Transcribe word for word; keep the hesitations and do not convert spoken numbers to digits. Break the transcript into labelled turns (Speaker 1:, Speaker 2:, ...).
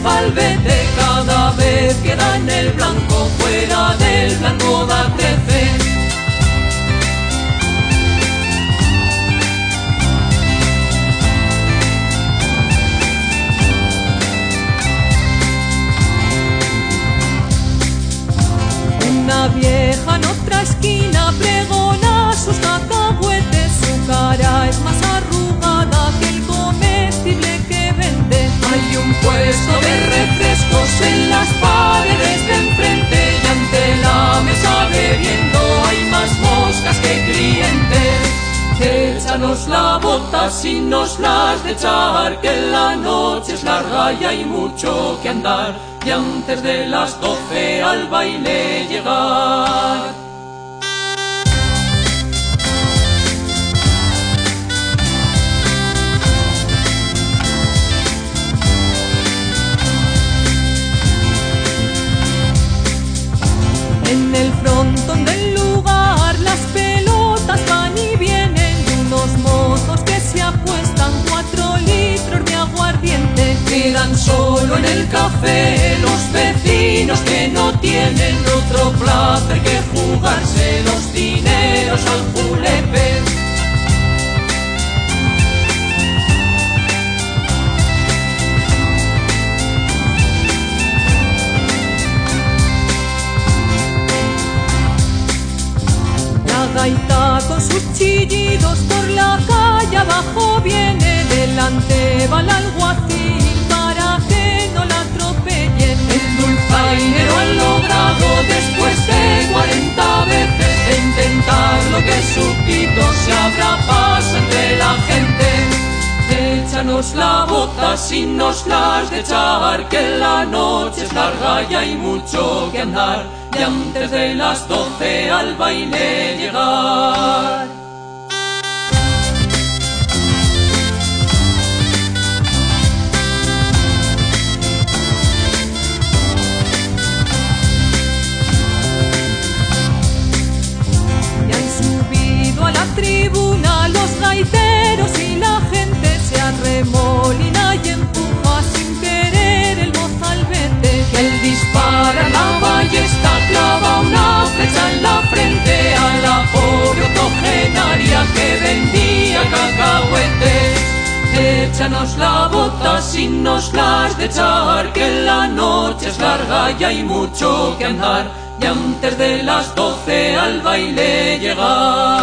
Speaker 1: mozalbete, cada vez que dan el blanco, fuera del blanco da trece. Una vieja en otra esquina pregona sus cacahuetes, su cara es más arrugada que el comestible que vende. Hay un puesto de refrescos en las paredes de enfrente y ante la mesa bebiendo hay más moscas que clientes. Échanos la bota sin nos las de echar, que la noche es larga y hay mucho que andar, y antes de las doce al baile llegar. En el frontón del lugar las pelotas van y vienen, y unos mozos que se apuestan cuatro litros de aguardiente. Quedan solo en el café los vecinos que no tienen otro placer que jugarse los dineros al julepe. La gaita con sus chillidos por la calle abajo viene, delante va el alguacil para que no la atropellen. El dulzainero ha logrado después de cuarenta veces de intentarlo que su pito se abra paso entre la gente. Échanos la bota sin nos las de echar, que la noche es larga y hay mucho que andar, y antes de las doce al baile llegar. Ya han subido a la tribuna los gaiteros y la gente se arremolina y empuja sin querer el mozalbete, que al disparar la ballesta clava una flecha en la frente a la pobre octogenaria que vendía cacahuetes. Échanos la bota sin nos las de echar, que la noche es larga y hay mucho que andar, y antes de las doce al baile llegar.